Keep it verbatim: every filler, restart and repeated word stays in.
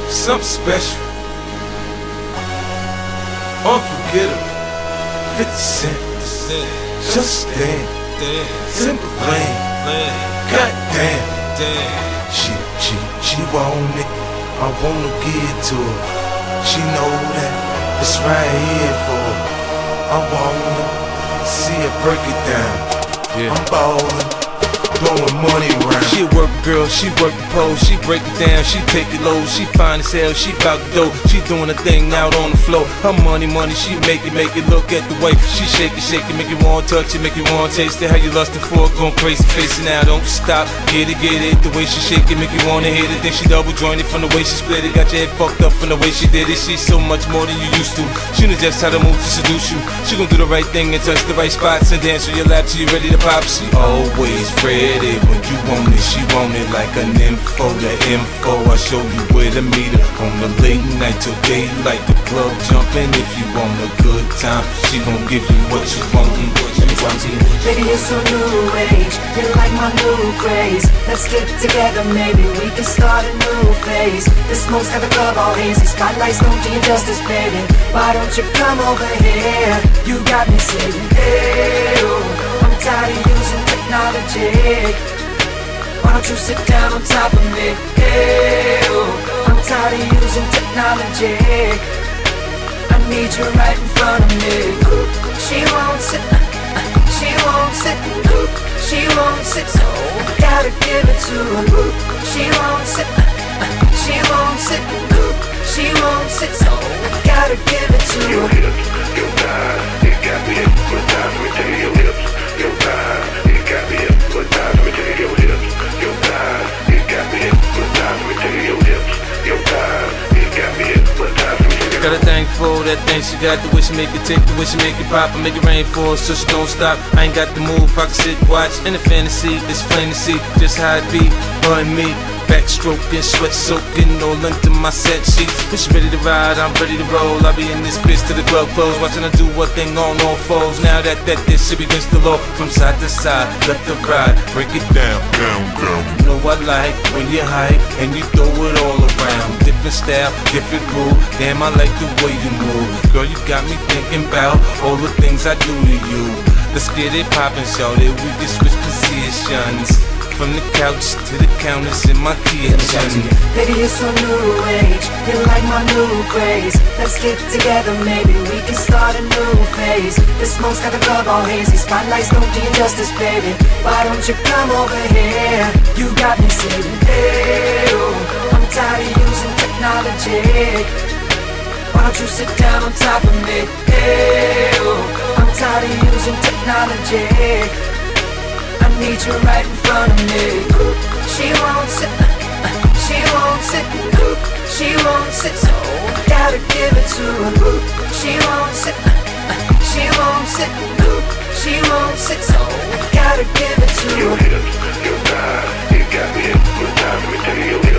something special, unforgettable. fifty cent, just stand, simple plan. Goddamn, she, she, she want it. I wanna give it to her. She know that it's right here for her. I wanna see her break it down. Yeah. I'm ballin', blowing money around. She a work girl, she work the pole, she break it down, she take it low, she fine as hell, she bout the dough, she doing a thing out on the floor. Her money, money, she make it, make it. Look at the way she shake it, shake it, make you want to touch it, make you want to taste it. How you lustin' for it, going crazy, facing now, don't stop, get it, get it. The way she shake it, make you want to hit it. Then she double jointed from the way she split it, got your head fucked up from the way she did it. She's so much more than you used to. She knows just how to move to seduce you. She gon' do the right thing and touch the right spots and dance on your lap till you ready to pop. She always ready when you want it, she want it like an info. The info, I show you where to meet her on the late night till daylight. The club jumping if you want a good time. She gon' give you what you want and what you want. Baby, you're so new age, you're like my new craze. Let's get together, maybe we can start a new phase. The smoke's got the club all hazy, spotlights don't do you justice, baby. Why don't you come over here? You got me saying, hey, oh, I'm tired of using technology. Why don't you sit down on top of me? Hey, oh, I'm tired of using technology. I need you right in front of me. She won't sit, she won't sit, she won't sit, so I gotta give it to her. She won't sit, she won't sit, she won't sit, so I gotta give it to her. Your hips, your thighs, it got me hypnotized. Let me tell you, your hips, your thighs, it got me hypnotized. Let me tell you, your hips, your thighs, it got me hypnotized. Let me tell you, your hips, your thighs, it got me hypnotized. Got a thing for that thing she got, the way she make it tick, the way she make it pop, and make it rain for her so she don't stop. I ain't got the move, I can sit, watch, in the fantasy, it's plain to see just how it be, her and me. Backstroking, sweat soaking, all into my set sheets. When she ready to ride, I'm ready to roll. I'll be in this bitch till the club close, watching her do what thing on all fours. Now that that this shit against the law, from side to side, left to right, break it down, down, down. You know I like when you hype and you throw it all around. Different style, different move. Damn, I like the way you move. Girl, you got me thinking about all the things I do to you. Let's get it poppin', shawty. We can switch positions. From the couch to the counters in my kitchen. Baby, you're so new age, you're like my new craze. Let's get together, maybe we can start a new phase. The smoke's got the club all hazy, spotlights don't do you justice, baby. Why don't you come over here? You got me saying, hey, oh, I'm tired of using technology. Why don't you sit down on top of me? Hey, oh, I'm tired of using technology. I need you right in front of me. She won't sit, she won't sit, she won't sit, so I gotta give it to her. She won't sit, she won't sit, she won't sit, so I gotta give it to her. Your hips, your thighs, it got me hypnotized. Let me tell you, your